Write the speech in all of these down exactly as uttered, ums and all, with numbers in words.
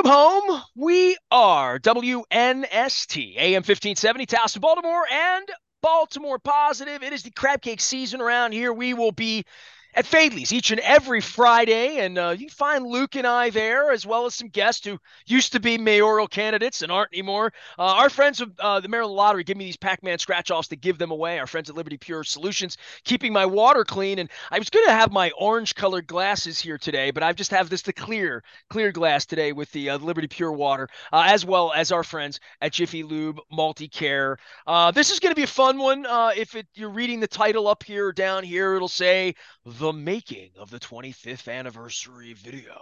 Welcome home. We are W N S T, A M fifteen seventy, Towson, Baltimore, and Baltimore Positive. It is the crab cake season around here. We will be at Fadley's each and every Friday, and uh, you can find Luke and I there, as well as some guests who used to be mayoral candidates and aren't anymore. Uh, our friends of uh, the Maryland Lottery give me these Pac-Man scratch-offs to give them away. Our friends at Liberty Pure Solutions keeping my water clean, and I was going to have my orange-colored glasses here today, but I just have this the clear, clear glass today with the uh, Liberty Pure water, uh, as well as our friends at Jiffy Lube Multi-Care. Uh, this is going to be a fun one. Uh, if it, you're reading the title up here or down here, it'll say the making of the twenty-fifth anniversary video.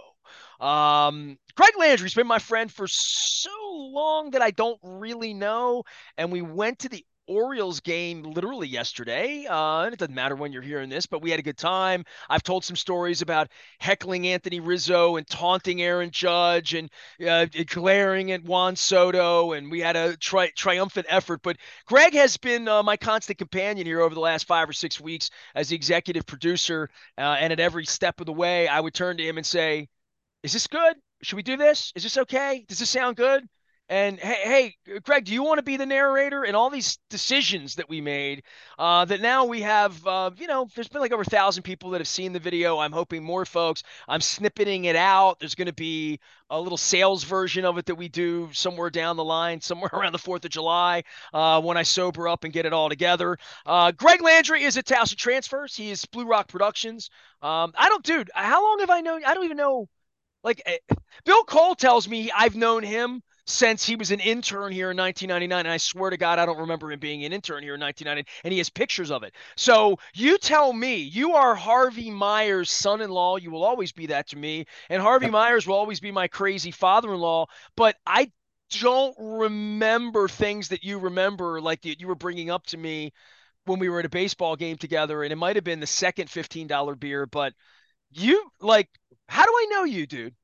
Um, Craig Landry's been my friend for so long that I don't really know. And we went to the Orioles game literally yesterday. Uh, and it doesn't matter when you're hearing this, but we had a good time. I've told some stories about heckling Anthony Rizzo and taunting Aaron Judge and uh, glaring at Juan Soto. And we had a tri- triumphant effort. But Greg has been uh, my constant companion here over the last five or six weeks as the executive producer. Uh, and at every step of the way, I would turn to him and say, is this good? Should we do this? Is this okay? Does this sound good? And hey, hey, Greg, do you want to be the narrator? And all these decisions that we made, uh, that now we have, uh, you know, there's been like over a thousand people that have seen the video. I'm hoping more folks. I'm snippeting it out. There's going to be a little sales version of it that we do somewhere down the line, somewhere around the fourth of July, uh, when I sober up and get it all together. Uh, Greg Landry is at Towson Transfers. He is Blue Rock Productions. Um, I don't, dude, how long have I known? I don't even know. Like, Bill Cole tells me I've known him since he was an intern here in nineteen ninety-nine. And I swear to God, I don't remember him being an intern here in nineteen ninety. And he has pictures of it. So you tell me, you are Harvey Myers' son-in-law. You will always be that to me. And Harvey Yep. Myers will always be my crazy father-in-law. But I don't remember things that you remember, like that you were bringing up to me when we were at a baseball game together. And it might have been the second fifteen dollar beer, but you like, how do I know you, dude?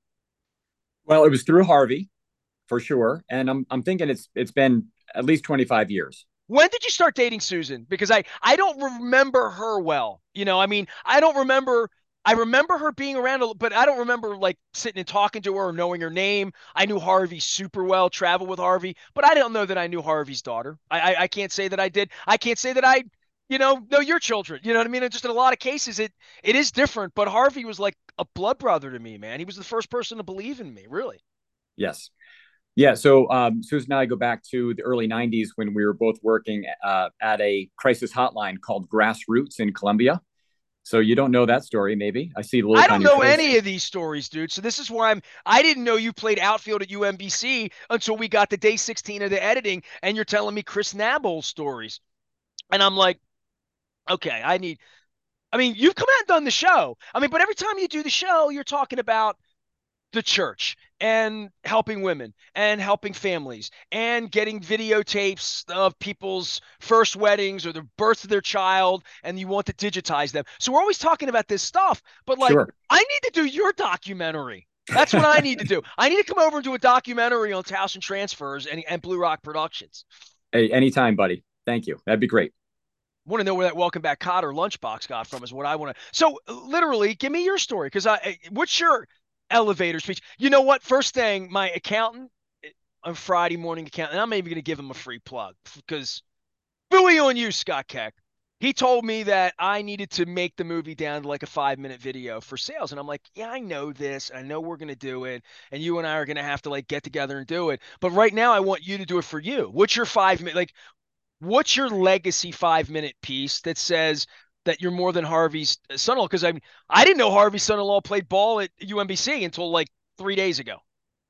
Well, it was through Harvey for sure, and I'm I'm thinking it's it's been at least twenty-five years. When did you start dating Susan? Because I I don't remember her well. You know, I mean, I don't remember. I remember her being around, but I don't remember like sitting and talking to her or knowing her name. I knew Harvey super well, traveled with Harvey, but I don't know that I knew Harvey's daughter. I I, I can't say that I did. I can't say that I, you know, know your children. You know what I mean? And just in a lot of cases, it it is different. But Harvey was like a blood brother to me, man. He was the first person to believe in me, really. Yes. Yeah. So um, Susan and I go back to the early nineties when we were both working uh, at a crisis hotline called Grassroots in Columbia. So you don't know that story, maybe. I see the I look on don't your know face. any of these stories, dude. So this is where I'm. I didn't know you played outfield at U M B C until we got to day sixteen of the editing, and you're telling me Chris Nabble stories, and I'm like, okay, I need. I mean, you've come out and done the show. I mean, but every time you do the show, you're talking about the church and helping women and helping families and getting videotapes of people's first weddings or the birth of their child, and you want to digitize them. So we're always talking about this stuff, but like, Sure. I need to do your documentary. That's what I need to do. I need to come over and do a documentary on Towson Transfers and, and Blue Rock Productions. Hey, anytime, buddy. Thank you. That'd be great. Want to know where that welcome back Cotter lunchbox got from is what I want to. So literally, give me your story because I. What's your elevator speech? You know what? First thing, my accountant on Friday morning accountant, and I'm maybe going to give him a free plug because booey on you, Scott Keck. He told me that I needed to make the movie down to like a five minute video for sales. And I'm like, yeah, I know this. I know we're going to do it. And you and I are going to have to like get together and do it. But right now, I want you to do it for you. What's your five minute? Like, what's your legacy five minute piece that says that you're more than Harvey's son-in-law? Because I mean, I didn't know Harvey's son-in-law played ball at U M B C until like three days ago.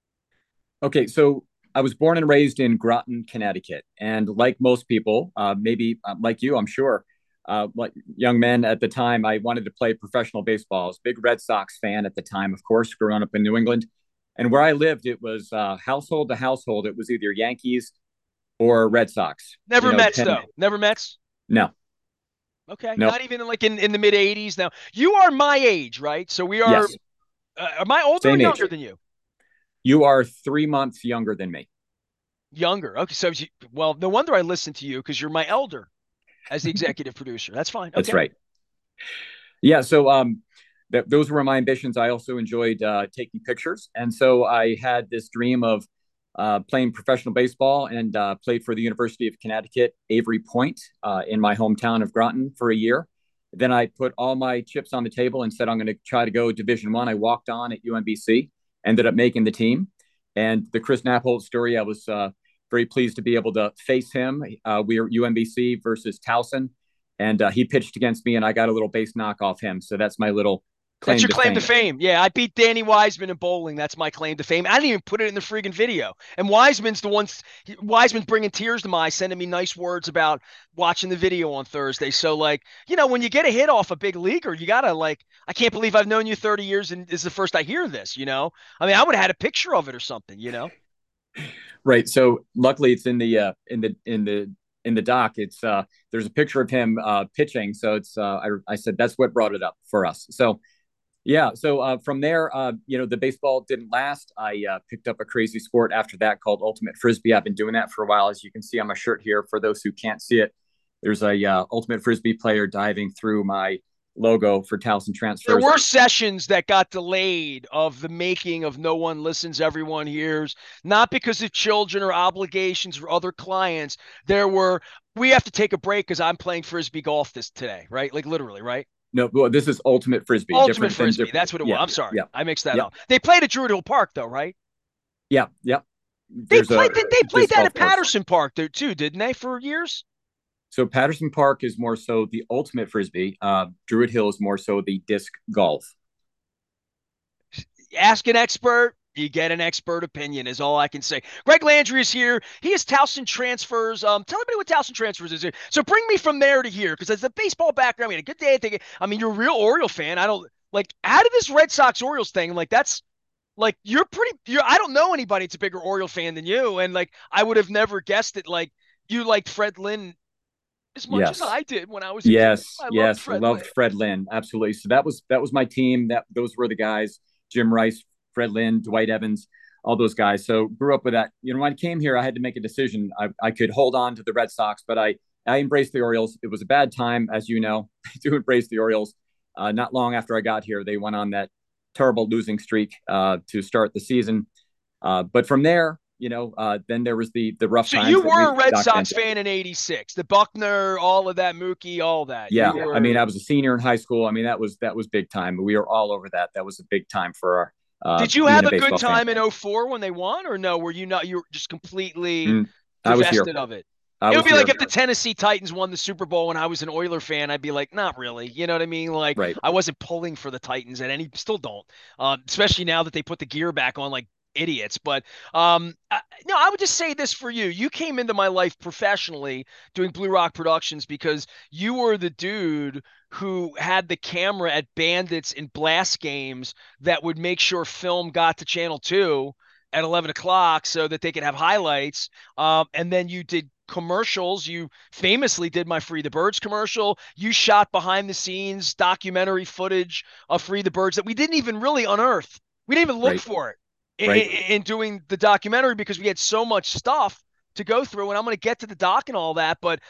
Okay. So I was born and raised in Groton, Connecticut. And like most people, uh, maybe uh, like you, I'm sure, uh, like young men at the time, I wanted to play professional baseball. I was a big Red Sox fan at the time, of course, growing up in New England. And where I lived, it was uh, household to household. It was either Yankees or Red Sox. You Never know, Mets ten, though. Never Mets. no, Okay, no, not even like in, in the mid eighties. Now you are my age, right? So we are. yes, Uh, am I older or same younger age. than you? You are three months younger than me. Younger. Okay, so you, well, no wonder I listen to you because you're my elder as the executive producer. That's fine. That's Okay. right. Yeah. So, um, that those were my ambitions. I also enjoyed uh, taking pictures, and so I had this dream of uh, playing professional baseball, and uh, played for the University of Connecticut, Avery Point, uh, in my hometown of Groton for a year. Then I put all my chips on the table and said I'm going to try to go Division One. I. I walked on at U M B C, ended up making the team, and the Chris Naphold story. I was uh, very pleased to be able to face him. Uh, we were U M B C versus Towson, and uh, he pitched against me, and I got a little base knock off him. So that's my little That's claim your to claim to fame. fame. Yeah, I beat Danny Wiseman in bowling. That's my claim to fame. I didn't even put it in the freaking video. And Wiseman's the one. Wiseman's bringing tears to my eyes, sending me nice words about watching the video on Thursday. So, like, you know, when you get a hit off a big leaguer, you gotta like. I can't believe I've known you thirty years, and this is the first I hear this. You know, I mean, I would have had a picture of it or something. You know. Right. So luckily, it's in the uh, in the in the in the doc. It's uh, there's a picture of him uh, pitching. So it's uh, I, I said that's what brought it up for us. So yeah. So uh, from there, uh, you know, the baseball didn't last. I uh, picked up a crazy sport after that called ultimate frisbee. I've been doing that for a while, as you can see on my shirt here. For those who can't see it, there's a uh, ultimate frisbee player diving through my logo for Towson There Transfers. were sessions that got delayed of the making of No One Listens, Everyone Hears, not because of children or obligations or other clients. There were, we have to take a break because I'm playing frisbee golf this today, right? Like literally, right? No, well, this is ultimate frisbee, Ultimate different than frisbee. different. That's what it was. Yeah, I'm sorry. yeah, I mixed that yeah, up. They played at Druid Hill Park though, right? yeah, yeah. They There's a played they played disc that golf at course. Patterson Park there too, didn't they, for years? So Patterson Park is more so the ultimate frisbee. Uh, Druid Hill is more so the disc golf. Ask an expert. You get an expert opinion is all I can say. Greg Landry is here. He is Towson Transfers. Um, tell everybody what Towson Transfers is. So bring me from there to here, because as a baseball background, I mean, a good day. I think. I mean, you're a real Oriole fan. I don't like. How did this Red Sox Orioles thing? Like, that's like you're pretty. You're. I don't know anybody that's a bigger Oriole fan than you, and like I would have never guessed it. Like you liked Fred Lynn as much as Yes, I did when I was a kid. yes, I loved yes. Fred Loved Lynn. Fred Lynn absolutely. So that was that was my team. That those were the guys: Jim Rice, Fred Lynn, Dwight Evans, all those guys. So grew up with that. You know, when I came here, I had to make a decision. I, I could hold on to the Red Sox, but I I embraced the Orioles. It was a bad time, as you know, to embrace the Orioles. Uh, not long after I got here, they went on that terrible losing streak uh, to start the season. Uh, but from there, you know, uh, then there was the the rough So times you that were we've a Red Sox documented. fan in eighty-six. The Buckner, all of that, Mookie, all that. You Yeah, yeah. I mean, were. I was a senior in high school. I mean, that was that was big time. We were all over that. That was a big time for uh, Did you being have a a good baseball fan. time in oh four when they won, or no? Were you not? You were just completely Mm, I was here. divested of it. I It would was be like here. if the Tennessee Titans won the Super Bowl and I was an Oiler fan, I'd be like, not really. You know what I mean? Like Right. I wasn't pulling for the Titans at any, still don't. Uh, especially now that they put the gear back on like idiots. But um, I, no, I would just say this for you. You came into my life professionally doing Blue Rock Productions because you were the dude who had the camera at Bandits and Blast games that would make sure film got to Channel two at eleven o'clock so that they could have highlights. Um, and then you did commercials. You famously did my Free the Birds commercial. You shot behind the scenes documentary footage of Free the Birds that we didn't even really unearth. We didn't even look Right. for it in, Right. in doing the documentary because we had so much stuff to go through. And I'm going to get to the doc and all that, but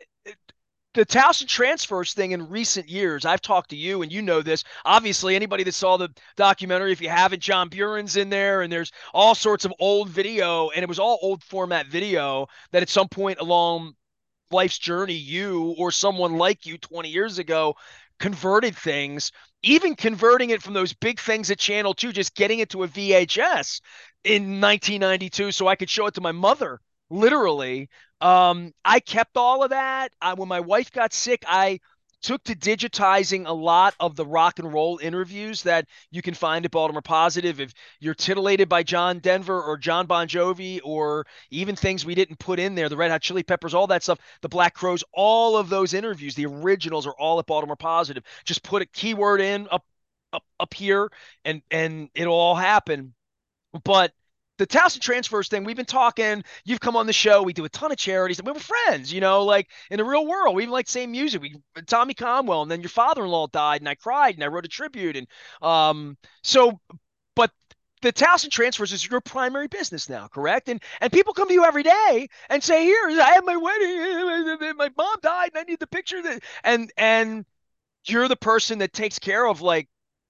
the Towson Transfers thing in recent years, I've talked to you and you know this. Obviously, anybody that saw the documentary, if you haven't, John Buren's in there, and there's all sorts of old video, and it was all old format video that at some point along life's journey, you or someone like you twenty years ago converted things, even converting it from those big things at Channel two, just getting it to a V H S in nineteen ninety-two so I could show it to my mother, literally. Um, I kept all of that. I, when my wife got sick, I took to digitizing a lot of the rock and roll interviews that you can find at Baltimore Positive. If you're titillated by John Denver or John Bon Jovi, or even things we didn't put in there, the Red Hot Chili Peppers, all that stuff, the Black Crowes, all of those interviews, the originals are all at Baltimore Positive. Just put a keyword in up up up here, and and it'll all happen. But the Towson Transfers thing, we've been talking. You've come on the show. We do a ton of charities. And we were friends, you know, like in the real world. We even like the same music. We Tommy Conwell, and then your father-in-law died, and I cried, and I wrote a tribute. And um, so, but the Towson Transfers is your primary business now, correct? And and people come to you every day and say, "Here, I have my wedding. My mom died, and I need the picture." That and and you're the person that takes care of like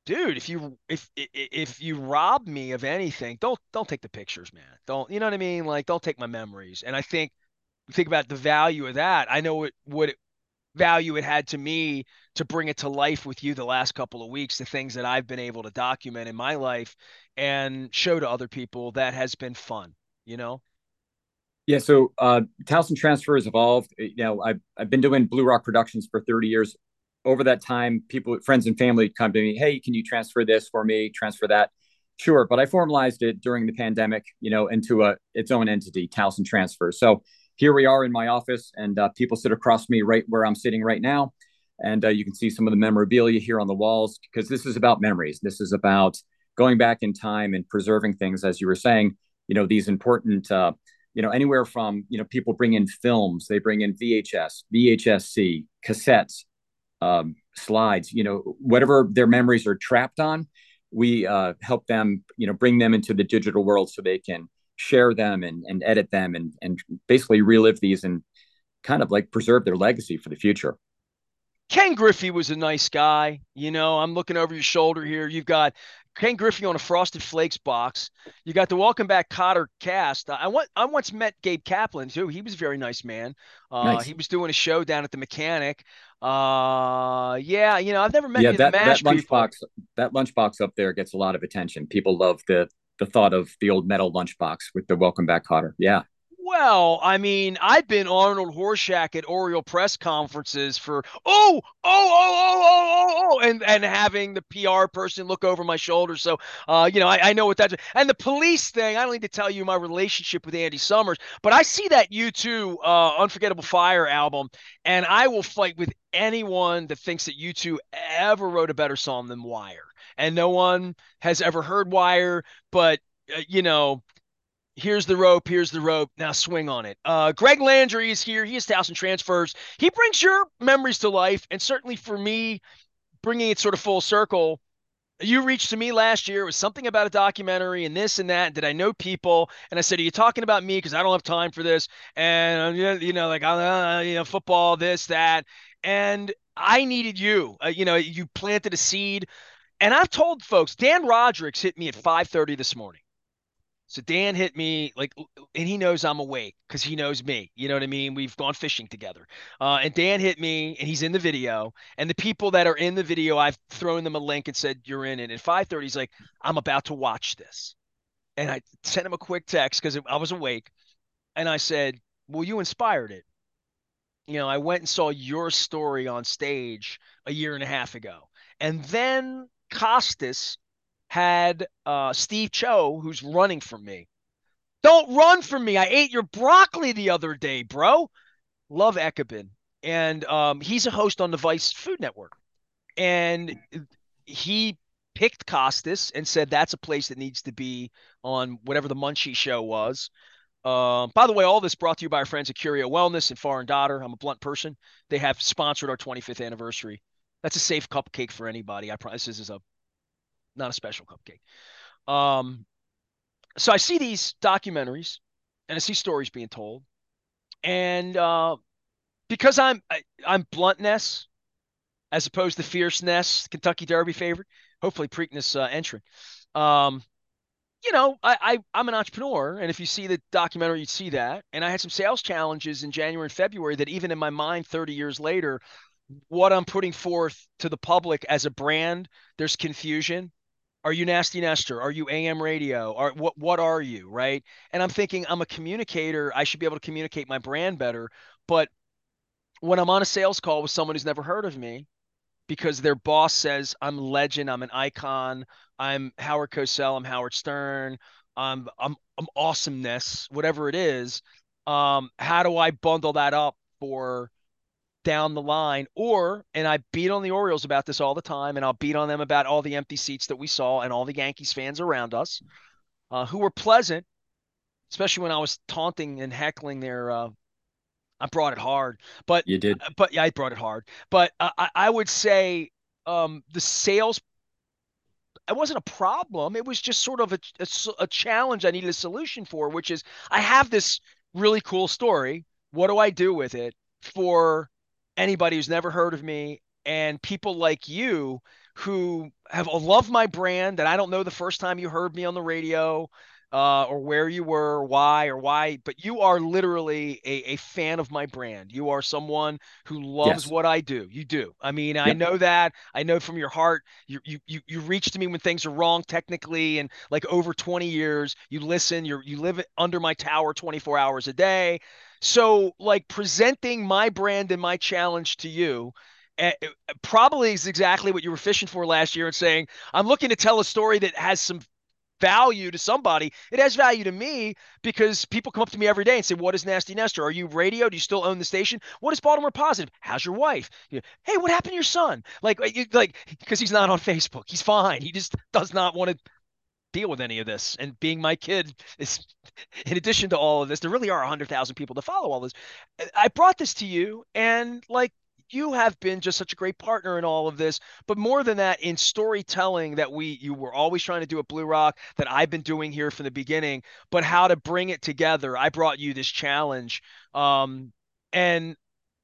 dude, if you if if you rob me of anything, don't don't take the pictures, man. Don't, you know what I mean? Like, don't take my memories. And I think think about the value of that. I know what what it, value it had to me to bring it to life with you the last couple of weeks, the things that I've been able to document in my life and show to other people. That has been fun, you know? Yeah, so uh, Towson Transfer has evolved. You know, I've I've been doing Blue Rock Productions for thirty years. Over that time, people, friends, and family would come to me. Hey, can you transfer this for me? Transfer that? Sure, but I formalized it during the pandemic, you know, into a its own entity, Towson Transfer. So here we are in my office, and uh, people sit across me right where I'm sitting right now, and uh, you can see some of the memorabilia here on the walls because this is about memories. This is about going back in time and preserving things, as you were saying. You know, these important. Uh, you know, anywhere from, you know, people bring in films, they bring in V H S, V H S C, cassettes, um, slides, you know, whatever their memories are trapped on, we uh, help them, you know, bring them into the digital world so they can share them and, and edit them and, and basically relive these and kind of like preserve their legacy for the future. Ken Griffey was a nice guy. You know, I'm looking over your shoulder here. You've got Ken Griffey on a Frosted Flakes box. You got the Welcome Back Cotter cast. I want I once met Gabe Kaplan too. He was a very nice man. Uh, Nice. he was doing a show down at the Mechanic. Uh, yeah, you know, I've never met Yeah, any of the that that MASH people. lunchbox that lunchbox up there gets a lot of attention. People love the the thought of the old metal lunchbox with the Welcome Back Cotter. Yeah, Well, I mean, I've been Arnold Horshack at Oriole press conferences for oh, oh, oh, oh, oh, oh, oh, and and having the P R person look over my shoulder. So, uh, you know, I, I know what that's. And the police thing, I don't need to tell you my relationship with Andy Summers, but I see that U two uh, Unforgettable Fire album, and I will fight with anyone that thinks that U two ever wrote a better song than Wire. And no one has ever heard Wire, but uh, you know, here's the rope, here's the rope. Now swing on it. Uh, Greg Landry is here. He is Towson Transfers. He brings your memories to life, and certainly for me, bringing it sort of full circle. You reached to me last year. It was something about a documentary and this and that. Did I know people? And I said, "Are you talking about me? Because I don't have time for this." And uh, you know, like uh, you know, football, this, that, and I needed you. Uh, you know, you planted a seed. And I've told folks, Dan Rodricks hit me at five thirty this morning. So Dan hit me like, and he knows I'm awake because he knows me. You know what I mean? We've gone fishing together. Uh, and Dan hit me, and he's in the video. And the people that are in the video, I've thrown them a link and said, "You're in it." At five thirty, he's like, "I'm about to watch this." And I sent him a quick text because I was awake. And I said, "Well, you inspired it. You know, I went and saw your story on stage a year and a half ago." And then Costas had uh, Steve Cho, who's running from me. Don't run from me. I ate your broccoli the other day, bro. Love Ekabin. And um, he's a host on the Vice Food Network. And he picked Costas and said that's a place that needs to be on whatever the Munchie show was. Um, by the way, all this brought to you by our friends at Curio Wellness and Foreign Daughter. I'm a blunt person. They have sponsored our twenty-fifth anniversary. That's a safe cupcake for anybody. I promise this is a not a special cupcake. Um, so I see these documentaries and I see stories being told. And uh, because I'm I, I'm bluntness as opposed to fierceness, Kentucky Derby favorite, hopefully Preakness uh, entrant. Um, you know, I, I I'm an entrepreneur, and if you see the documentary, you'd see that. And I had some sales challenges in January and February that even in my mind, thirty years later, what I'm putting forth to the public as a brand, there's confusion. Are you Nasty Nestor? Are you A M radio? Are what what are you, right? And I'm thinking I'm a communicator. I should be able to communicate my brand better. But when I'm on a sales call with someone who's never heard of me, because their boss says I'm legend, I'm an icon, I'm Howard Cosell, I'm Howard Stern, I'm I'm I'm awesomeness, whatever it is, um, how do I bundle that up for down the line? Or, and I beat on the Orioles about this all the time, and I'll beat on them about all the empty seats that we saw and all the Yankees fans around us, uh, who were pleasant, especially when I was taunting and heckling their. Uh, I brought it hard, but you did. but yeah, I brought it hard. But uh, I, I would say um, the sales. It wasn't a problem. It was just sort of a, a, a challenge I needed a solution for, which is I have this really cool story. What do I do with it for anybody who's never heard of me and people like you who have loved my brand that I don't know the first time you heard me on the radio, uh, or where you were, or why, or why, but you are literally a, a fan of my brand. You are someone who loves Yes. what I do. You do. I mean, I Yep. know that. I know from your heart. You you you you reach to me when things are wrong technically, and like over twenty years, you listen. You you live under my tower twenty-four hours a day. So like presenting my brand and my challenge to you uh, probably is exactly what you were fishing for last year and saying, I'm looking to tell a story that has some value to somebody. It has value to me because people come up to me every day and say, what is Nasty Nestor? Are you radio? Do you still own the station? What is Baltimore Positive? How's your wife? You know, hey, what happened to your son? Like, you, like, because he's not on Facebook. He's fine. He just does not want to deal with any of this. And being my kid is, in addition to all of this, there really are one hundred thousand people to follow all this. I brought this to you, and like, you have been just such a great partner in all of this, but more than that, in storytelling that we you were always trying to do at Blue Rock, that I've been doing here from the beginning, but how to bring it together. I brought you this challenge. Um, and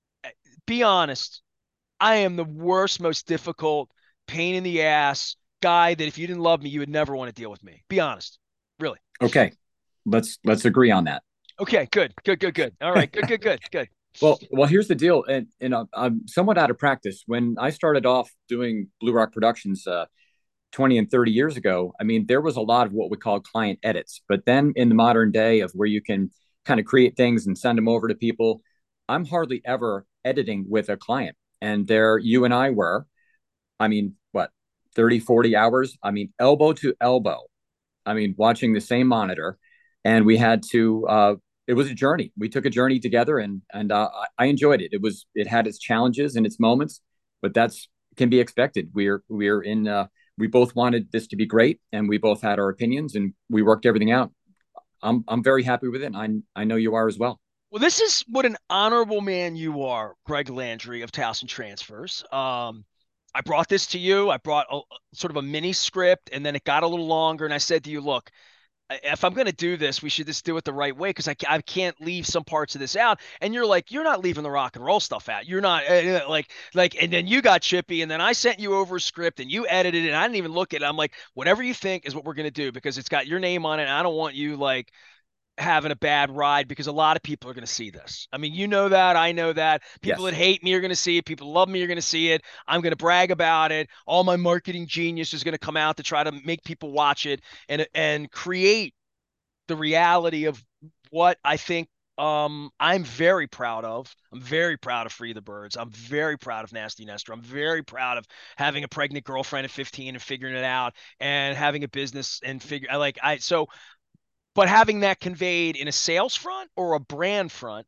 be honest, I am the worst, most difficult, pain in the ass guy that if you didn't love me, you would never want to deal with me. Be honest. Really. Okay. Let's let's agree on that. Okay, good, good, good, good. All right, good, good, good, good. Well, well, here's the deal, and, and uh, I'm somewhat out of practice. When I started off doing Blue Rock Productions uh, twenty and thirty years ago, I mean, there was a lot of what we call client edits. But then in the modern day of where you can kind of create things and send them over to people, I'm hardly ever editing with a client. And there you and I were, I mean, what, thirty, forty hours? I mean, elbow to elbow. I mean, watching the same monitor. And we had to, uh, it was a journey. We took a journey together, and and uh, I enjoyed it. It was, it had its challenges and its moments, but that's can be expected. We're, we're in, uh, we both wanted this to be great, and we both had our opinions, and we worked everything out. I'm, I'm very happy with it. And I, I know you are as well. Well, this is what an honorable man you are, Greg Landry of Towson Transfers. Um, I brought this to you. I brought a, sort of a mini script, and then it got a little longer. And I said to you, look, if I'm going to do this, we should just do it the right way because I, I can't leave some parts of this out. And you're like, you're not leaving the rock and roll stuff out. You're not uh, like, like, and then you got chippy, and then I sent you over a script and you edited it. And I didn't even look at it. I'm like, whatever you think is what we're going to do because it's got your name on it. And I don't want you like having a bad ride because a lot of people are going to see this. I mean, you know that. I know that. People Yes. that hate me are going to see it. People that love me are going to see it. I'm going to brag about it. All my marketing genius is going to come out to try to make people watch it and and create the reality of what I think um, I'm very proud of. I'm very proud of Free the Birds. I'm very proud of Nasty Nestor. I'm very proud of having a pregnant girlfriend at fifteen and figuring it out and having a business and figure I like I so but having that conveyed in a sales front or a brand front,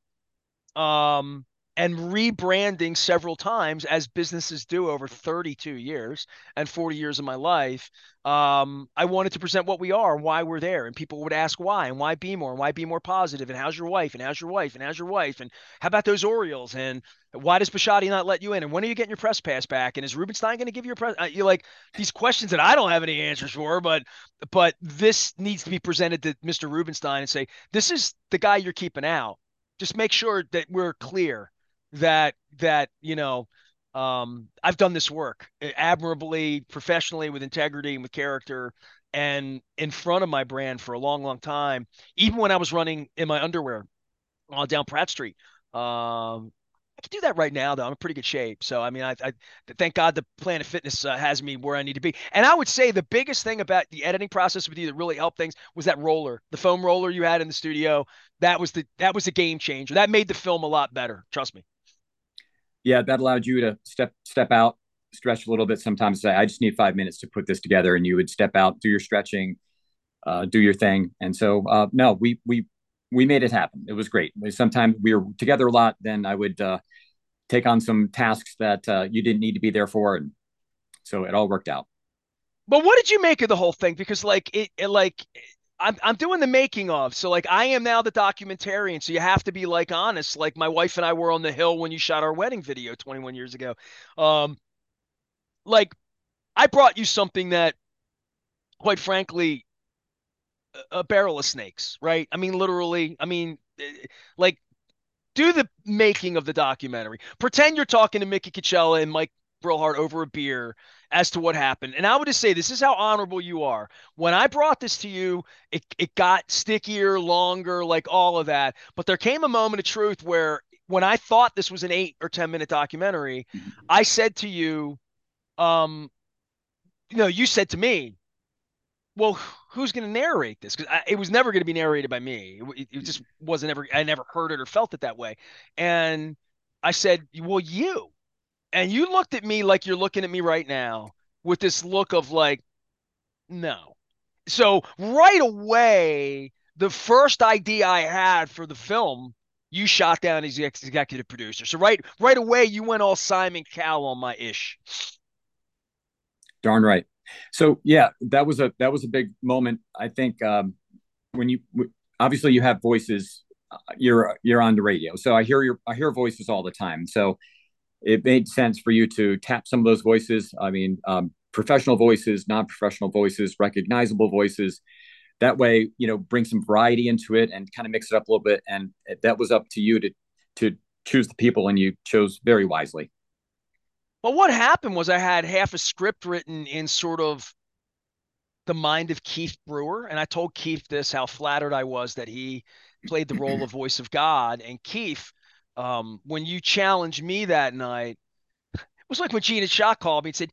um, and rebranding several times as businesses do over thirty-two years and forty years of my life. Um, I wanted to present what we are and why we're there. And people would ask why and why be more and why be more positive and how's your wife and how's your wife and how's your wife and how about those Orioles and why does Bishotti not let you in and when are you getting your press pass back and is Rubenstein going to give you a press? Uh, you're like these questions that I don't have any answers for, but but this needs to be presented to Mister Rubenstein and say this is the guy you're keeping out. Just make sure that we're clear that that you know um, I've done this work admirably, professionally, with integrity and with character, and in front of my brand for a long, long time. Even when I was running in my underwear uh, down Pratt Street, um, I can do that right now, though. I'm in pretty good shape. So, I mean, I, I thank God the Planet Fitness uh, has me where I need to be. And I would say the biggest thing about the editing process with you that really helped things was that roller, the foam roller you had in the studio. That was the that was a game changer. That made the film a lot better. Trust me. Yeah, that allowed you to step step out, stretch a little bit. Sometimes say, I just need five minutes to put this together, and you would step out, do your stretching, uh, do your thing. And so, uh, no, we we we made it happen. It was great. Sometimes we were together a lot. Then I would uh, take on some tasks that uh, you didn't need to be there for, and so it all worked out. But what did you make of the whole thing? Because like it, it like I'm I'm doing the making of. So like I am now the documentarian. So you have to be like honest. Like my wife and I were on the hill when you shot our wedding video twenty-one years ago. Um, like I brought you something that, quite frankly, a, a barrel of snakes, right? I mean, literally. I mean, eh, like do the making of the documentary. Pretend you're talking to Mickey Coachella and Mike Brillhart over a beer as to what happened. And I would just say this is how honorable you are. When I brought this to you, it, it got stickier, longer, like all of that. But there came a moment of truth where when I thought this was an eight or ten minute documentary, I said to you, um, you know, you said to me, well, who's going to narrate this? Because it was never going to be narrated by me. It, it just wasn't ever, I never heard it or felt it that way. And I said, well, you. And you looked at me like you're looking at me right now with this look of like, no. So right away, the first idea I had for the film, you shot down as the executive producer. So right, right away, you went all Simon Cowell on my ish. Darn right. So yeah, that was a that was a big moment. I think um, when you obviously you have voices, uh, you're you're on the radio, so I hear your I hear voices all the time. So it made sense for you to tap some of those voices. I mean, um, professional voices, non-professional voices, recognizable voices. That way, you know, bring some variety into it and kind of mix it up a little bit. And that was up to you to to choose the people, and you chose very wisely. Well, what happened was I had half a script written in sort of the mind of Keith Brewer. And I told Keith this, how flattered I was that he played the role of voice of God. And Keith, um, when you challenged me that night, it was like when Gina Shaw called me and said,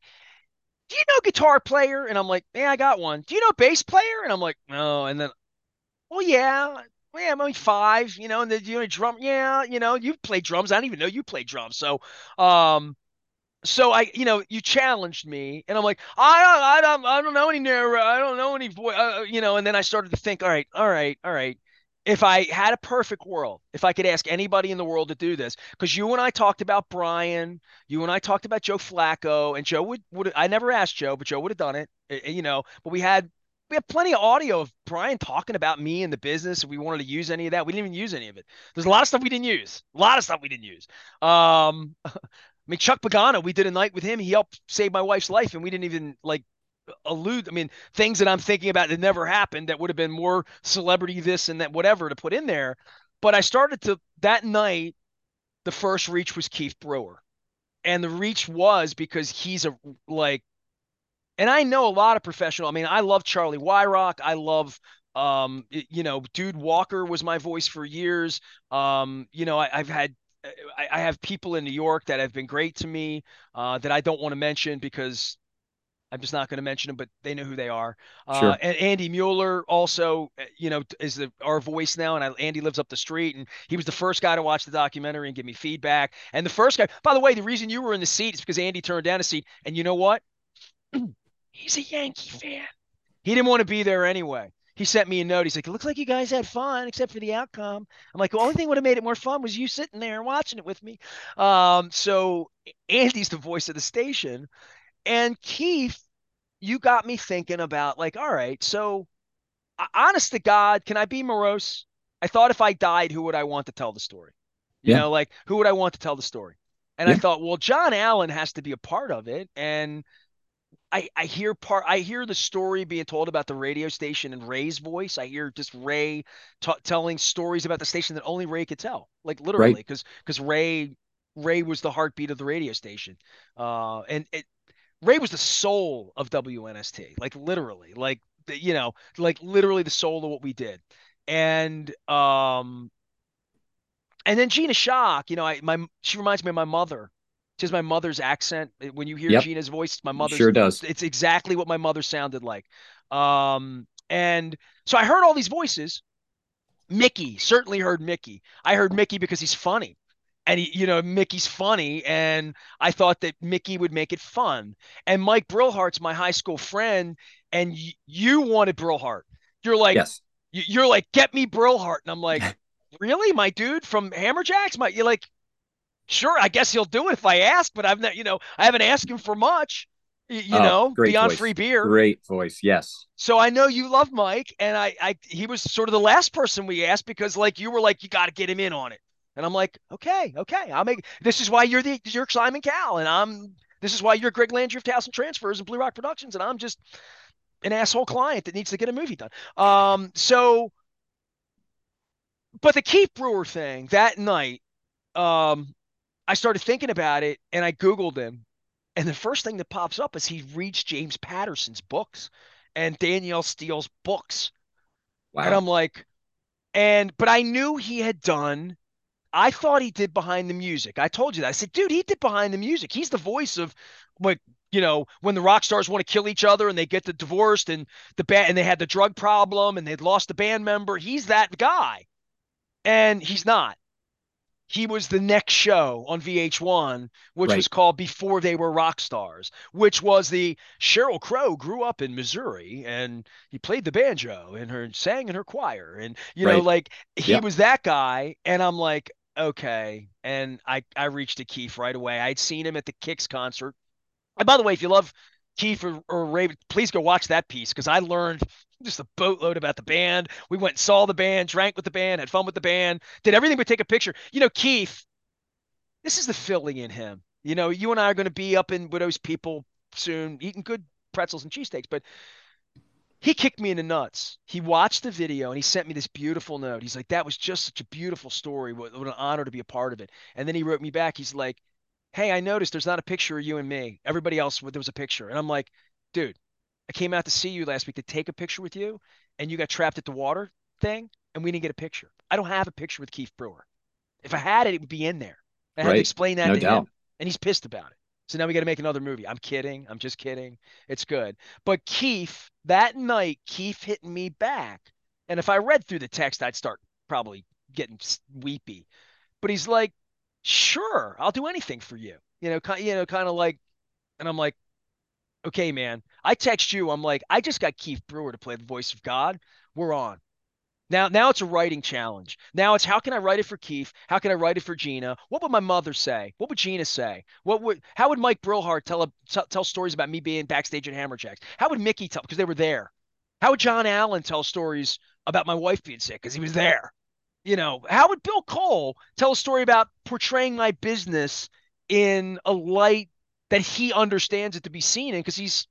do you know guitar player? And I'm like, yeah, I got one. Do you know bass player? And I'm like, no. And then, well, yeah. Well, yeah, I'm only five, you know, and then you know drum. Yeah, you know, you play drums. I didn't even know you play drums. So, um, so I, you know, you challenged me, and I'm like, I don't, I don't, I don't know any narr- I don't know any voice, uh, uh, you know. And then I started to think, all right, all right, all right. If I had a perfect world, if I could ask anybody in the world to do this, because you and I talked about Brian, you and I talked about Joe Flacco, and Joe would would I never asked Joe, but Joe would have done it, uh, you know. But we had we had plenty of audio of Brian talking about me and the business. If we wanted to use any of that, we didn't even use any of it. There's a lot of stuff we didn't use, a lot of stuff we didn't use. Um, I mean, Chuck Pagano, we did a night with him. He helped save my wife's life, and we didn't even like allude. I mean, things that I'm thinking about that never happened that would have been more celebrity this and that whatever to put in there. But I started to that night. The first reach was Keith Brewer, and the reach was because he's a like, and I know a lot of professional. I mean, I love Charlie Wyrock. I love. Um, you know, Dude Walker was my voice for years. Um, you know, I, I've had I, I have people in New York that have been great to me uh, that I don't want to mention because I'm just not going to mention them, but they know who they are. Uh, Sure. and Andy Mueller also, uh, you know, is the, our voice now, and I, Andy lives up the street, and he was the first guy to watch the documentary and give me feedback. And the first guy, by the way, the reason you were in the seat is because Andy turned down a seat, and you know what? He's a Yankee fan. He didn't want to be there anyway. He sent me a note. He's like, it looks like you guys had fun, except for the outcome. I'm like, the only thing would have made it more fun was you sitting there and watching it with me. Um, so Andy's the voice of the station. And Keith, you got me thinking about like, all right, so honest to God, can I be morose? I thought if I died, who would I want to tell the story? You Yeah. know, like who would I want to tell the story? And I Yeah. thought, well, John Allen has to be a part of it. And I, I hear part I hear the story being told about the radio station in Ray's voice. I hear just Ray t- telling stories about the station that only Ray could tell, like literally, Right. because because Ray Ray was the heartbeat of the radio station, uh, and it, Ray was the soul of W N S T, like literally, like you know, like literally the soul of what we did, and um, and then Gina Shock, you know, I my she reminds me of my mother. She has my mother's accent. When you hear Yep. Gina's voice, it's my mother's. Sure does. It's exactly what my mother sounded like. Um, and so I heard all these voices. Mickey certainly heard Mickey. I heard Mickey because he's funny, and he, you know, Mickey's funny, and I thought that Mickey would make it fun. And Mike Brillhart's my high school friend, and y- you wanted Brillhart. You're like, Yes. you're like, get me Brillhart, and I'm like, really, my dude from Hammerjacks? My, you're like, sure, I guess he'll do it if I ask, but I've not, you know, I haven't asked him for much, you Oh, know, great beyond free voice. beer. Great voice. Yes. So I know you love Mike, and I, I, he was sort of the last person we asked because, like, you were like, you got to get him in on it, and I'm like, okay, okay, I'll make. This is why you're the you're Simon Cowell, and I'm. This is why you're Greg Landry of Towson Transfers and Blue Rock Productions, and I'm just an asshole client that needs to get a movie done. Um, so, but the Keith Brewer thing that night, um, I started thinking about it, and I Googled him, And the first thing that pops up is he reads James Patterson's books and Danielle Steele's books. And Wow. I'm like, and, but I knew he had done, I thought he did Behind the Music. I told you that. I said, dude, he did Behind the Music. He's the voice of, like, you know, when the rock stars want to kill each other and they get the divorced and the band and they had the drug problem and they'd lost a band member. He's that guy. And he's not. He was the next show on V H one, which was Right. called Before They Were Rock Stars, which was the Sheryl Crow grew up in Missouri and he played the banjo and her sang in her choir. And, you know, Right. like he Yep. was that guy. And I'm like, okay. And I, I reached to Keith right away. I'd seen him at the Kicks concert. And by the way, if you love Keith or, or Raven, please go watch that piece because I learned just a boatload about the band. We went and saw the band, drank with the band, had fun with the band, did everything but take a picture. You know, Keith, this is the Philly in him. You know, you and I are going to be up in Widow's People soon, eating good pretzels and cheesesteaks, but he kicked me in the nuts. He watched the video and he sent me this beautiful note. He's like, that was just such a beautiful story. What, what an honor to be a part of it. And then he wrote me back. He's like, hey, I noticed there's not a picture of you and me. Everybody else, there was a picture. And I'm like, dude, I came out to see you last week to take a picture with you, and you got trapped at the water thing, and we didn't get a picture. I don't have a picture with Keith Brewer. If I had it, it would be in there. I had to Right. explain that No to him, doubt. and he's pissed about it. So now we got to make another movie. I'm kidding. I'm just kidding. It's good. But Keith, that night, Keith hit me back. And if I read through the text, I'd start probably getting weepy. But he's like, sure, I'll do anything for you. You know, kind, you know, kind of like, and I'm like, okay, man. I text you. I'm like, I just got Keith Brewer to play the voice of God. We're on. Now, now it's a writing challenge. Now it's how can I write it for Keith? How can I write it for Gina? What would my mother say? What would Gina say? What would how would Mike Brillhart tell a, tell, tell stories about me being backstage at Hammerjacks? How would Mickey tell because they were there? How would John Allen tell stories about my wife being sick because he was there? You know, how would Bill Cole tell a story about portraying my business in a light that he understands it to be seen in because he's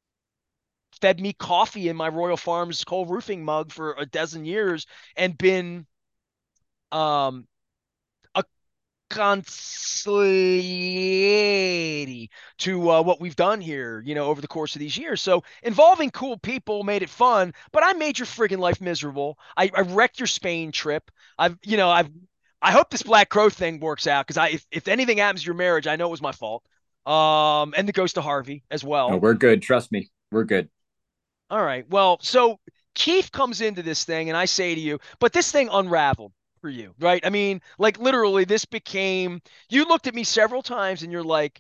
fed me coffee in my Royal Farms Cole Roofing mug for a dozen years and been um a consigliere to uh, what we've done here, you know, over the course of these years. So involving cool people made it fun, but I made your friggin' life miserable. I, I wrecked your Spain trip. I've, you know, I've, I hope this Black Crow thing works out because I, if, if anything happens to your marriage, I know it was my fault. Um, and the ghost of Harvey as No, well. we're good. Trust me. We're good. All right. Well, so Keith comes into this thing, and I say to you, but this thing unraveled for you, right? I mean, like literally, this became, you looked at me several times and you're like,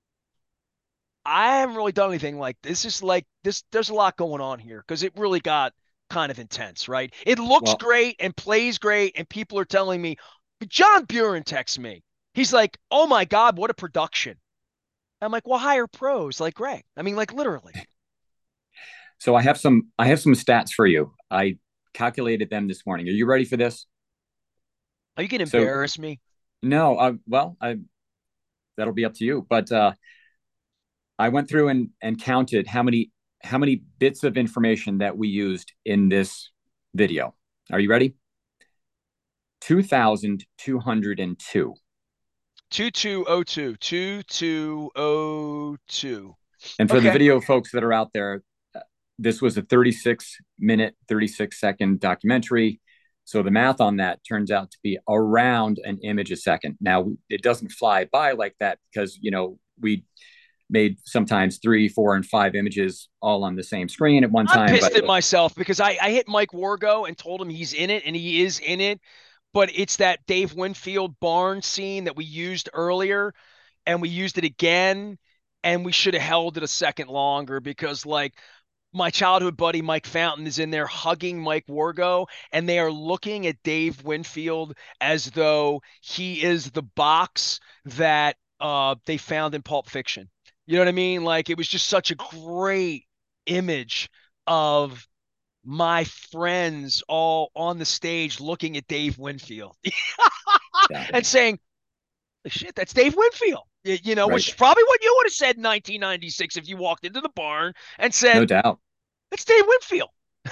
I haven't really done anything like this. Is like this, there's a lot going on here because it really got kind of intense, right? It looks Well, great and plays great, and people are telling me, John Buren texts me. He's like, oh my God, what a production. I'm like, well, hire pros like Greg. I mean, like literally. so I have some I have some stats for you. I calculated them this morning. Are you ready for this? Are you gonna So embarrass me? no, uh, well, I, that'll be up to you. But uh, I went through and and counted how many how many bits of information that we used in this video. Are you ready? Two thousand two hundred and two. two two oh two. two two oh two. And for the Okay. video folks that are out there, uh, this was a thirty-six minute, thirty-six second documentary. So the math on that turns out to be around an image a second. Now it doesn't fly by like that because, you know, we made sometimes three, four, and five images all on the same screen at one I'm time. But pissed at myself because I, I hit Mike Wargo and told him he's in it and he is in it. But it's that Dave Winfield barn scene that we used earlier and we used it again. And we should have held it a second longer because, like, my childhood buddy Mike Fountain is in there hugging Mike Wargo, and they are looking at Dave Winfield as though he is the box that uh, they found in Pulp Fiction. You know what I mean? Like it was just such a great image of my friends all on the stage looking at Dave Winfield yeah, and saying, shit, that's Dave Winfield. You know, right. which is probably what you would have said in nineteen ninety-six if you walked into the barn and No said, doubt. that's Dave Winfield.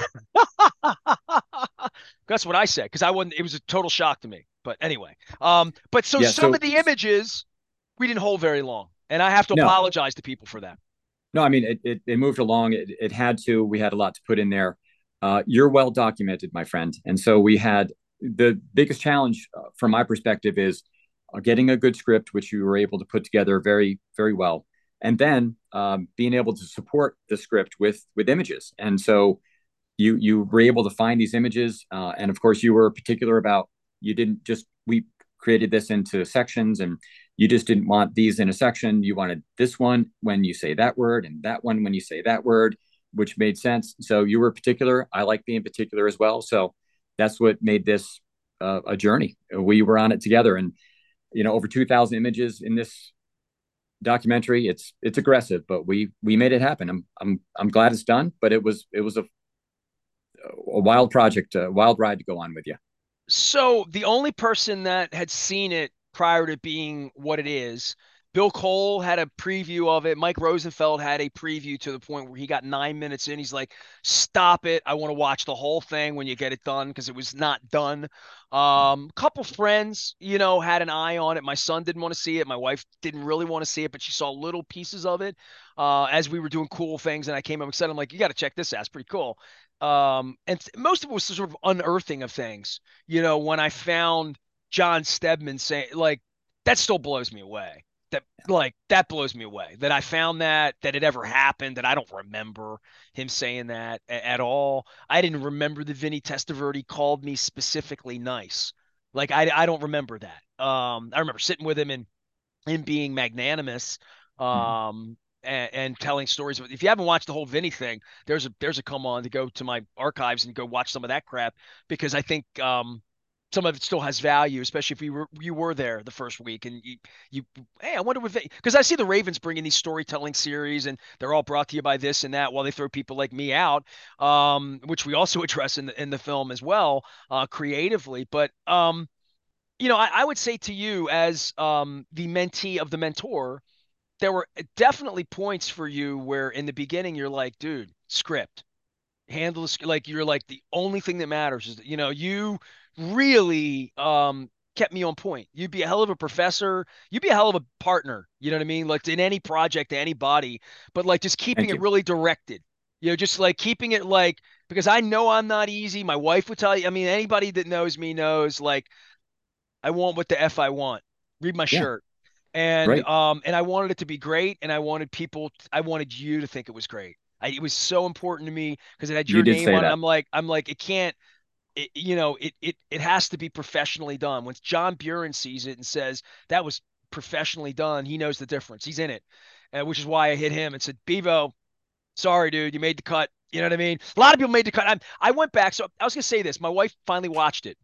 That's what I said because I wasn't. It was a total shock to me. But anyway, um, but so Yeah. some So of the images we didn't hold very long. And I have to No, apologize to people for that. no, I mean it, it, it moved along. It, it had to. We had a lot to put in there. Uh, you're well documented, my friend, and so we had the biggest challenge uh, from my perspective is uh, getting a good script, which you were able to put together very, very well, and then um, being able to support the script with with images. And so you you were able to find these images, uh, and of course you were particular about you didn't just we created this into sections, and you just didn't want these in a section. You wanted this one when you say that word, and that one when you say that word, which made sense. So you were particular. I like being particular as well. So that's what made this uh, a journey. We were on it together, and you know over two thousand images in this documentary. It's it's aggressive, but we we made it happen. I'm I'm I'm glad it's done, but it was it was a a wild project, a wild ride to go on with you. So the only person that had seen it prior to being what it is, Bill Cole had a preview of it. Mike Rosenfeld had a preview to the point where he got nine minutes in. He's like, "Stop it! I want to watch the whole thing when you get it done," because it was not done. Um, couple friends, you know, had an eye on it. My son didn't want to see it. My wife didn't really want to see it, but she saw little pieces of it uh, as we were doing cool things. And I came up and said, "I'm like, you got to check this out. It's pretty cool." Um, and most of it was sort of unearthing of things. You know, when I found John Stedman saying, like, that still blows me away. That, like, that blows me away that I found that, that it ever happened, that I don't remember him saying that a- at all. I didn't remember that Vinny Testaverde called me specifically nice. Like, I, I don't remember that. Um, I remember sitting with him and him being magnanimous. Mhm. Um, and, and telling stories. If you haven't watched the whole Vinny thing, there's a there's a come on to go to my archives and go watch some of that crap because I think um, some of it still has value, especially if you were you were there the first week and you you hey, I wonder what because I see the Ravens bringing these storytelling series and they're all brought to you by this and that while they throw people like me out, um, which we also address in the in the film as well, uh, creatively. But um, you know, I, I would say to you as um, the mentee of the mentor, there were definitely points for you where in the beginning you're like, dude, script, handle this, like you're like the only thing that matters is that, you know, you really um kept me on point. You'd be a hell of a professor, you'd be a hell of a partner, you know what I mean? Like in any project, to anybody, but like just keeping Thank it you. really directed. You know, just like keeping it like because I know I'm not easy. My wife would tell you, I mean, anybody that knows me knows like I want what the F I want. Read my Yeah, shirt. And right. um and I wanted it to be great and I wanted people I wanted you to think it was great. I, it was so important to me because it had You your did name say on it. that. I'm like I'm like it can't it, you know it it it has to be professionally done. When John Buren sees it and says that was professionally done, he knows the difference. He's in it. Uh, which is why I hit him and said, "Bevo, sorry dude, you made the cut." You know what I mean? A lot of people made the cut. I, I went back. So I was going to say this. My wife finally watched it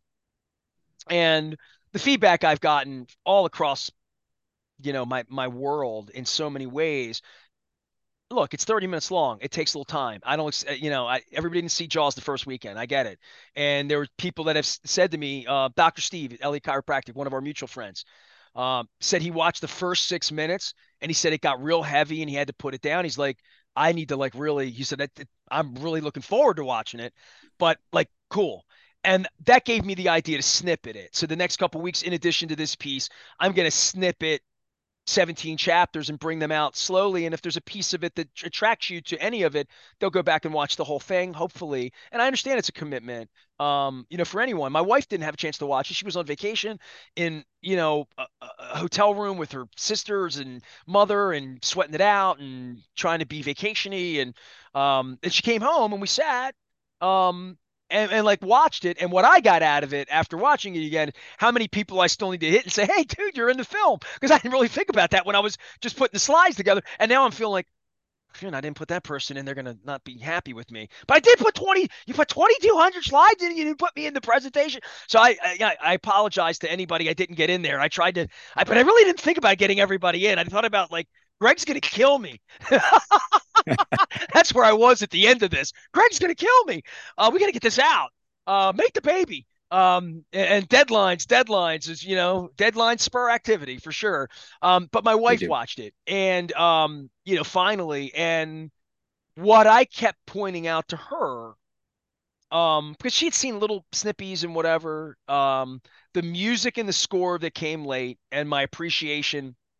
and the feedback I've gotten all across, you know, my my world in so many ways. Look, it's thirty minutes long. It takes a little time. I don't, you know, I, everybody didn't see Jaws the first weekend. I get it. And there were people that have said to me, uh, doctor Steve, Elliott Chiropractic, one of our mutual friends, um, said he watched the first six minutes and he said it got real heavy and he had to put it down. He's like, I need to like really, he said, I'm really looking forward to watching it, but like, cool. And that gave me the idea to snippet it. So the next couple weeks, in addition to this piece, I'm going to snippet seventeen chapters and bring them out slowly. And if there's a piece of it that attracts you to any of it, they'll go back and watch the whole thing, hopefully. And I understand it's a commitment, um, you know, for anyone. My wife didn't have a chance to watch it. She was on vacation in, you know, a, a hotel room with her sisters and mother and sweating it out and trying to be vacationy. And, um, and she came home and we sat, um, and, and like watched it. And what I got out of it after watching it again, how many people I still need to hit and say, hey, dude, you're in the film. Because I didn't really think about that when I was just putting the slides together. And now I'm feeling like, man, I didn't put that person in. They're going to not be happy with me. But I did put twenty, you put twenty-two hundred slides in and you didn't put me in the presentation. So I, I, I apologize to anybody I didn't get in there. I tried to, I, but I really didn't think about getting everybody in. I thought about like, Greg's going to kill me. That's where I was at the end of this. Greg's going to kill me. Uh, we got to get this out. Uh, make the baby. Um, and deadlines, deadlines is, you know, deadlines spur activity for sure. Um, but my They wife do. watched it and, um, you know, finally, and what I kept pointing out to her, um, because she had seen little snippies and whatever, um, the music and the score that came late and my appreciation